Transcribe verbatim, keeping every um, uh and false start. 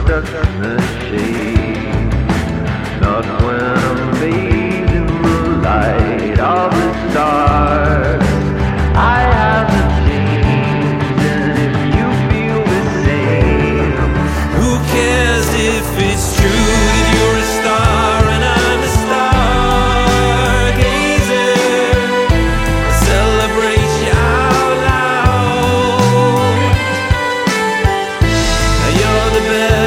stuck in the shade. Not when I'm bathed in the light of the stars. I haven't changed, and if you feel the same, who cares if it's true that you're a star and I'm a stargazer? I celebrate you out loud. You're the best.